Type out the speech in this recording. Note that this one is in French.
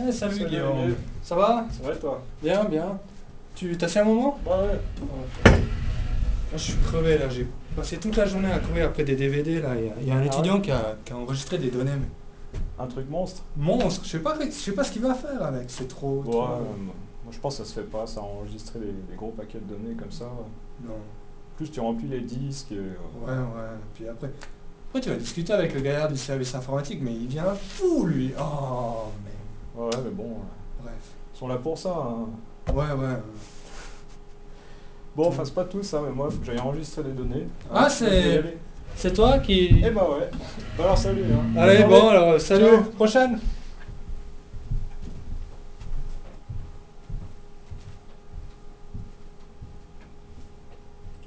Eh, salut Salut, Guillaume. Olivier. Ça va? C'est vrai toi? Bien, bien. Tu t'as fait un moment? Bah ouais. Moi, je suis crevé là, j'ai passé toute la journée à courir après des DVD là. Il y a un Ah étudiant ouais. qui a enregistré des données. Mais Un truc monstre? monstre, je sais pas ce qu'il va faire avec, c'est trop, Ouais, trop. moi je pense que ça se fait pas, ça enregistrer des gros paquets de données comme ça. Non. En plus tu remplis les disques. Ouais, ouais. Puis après tu vas discuter avec le gaillard du service informatique, mais il vient fou lui. Oh, mais Ouais, mais bon, bref. ils sont là pour ça, hein. Ouais, ouais. Bon, enfin c'est pas tout ça, mais moi faut que j'aille enregistrer des données. Ah, Moi, je vais y c'est aller. c'est toi qui. Eh bah ouais. Bah alors salut, hein. Bonne Allez, journée. bon, alors salut, Ciao. prochaine.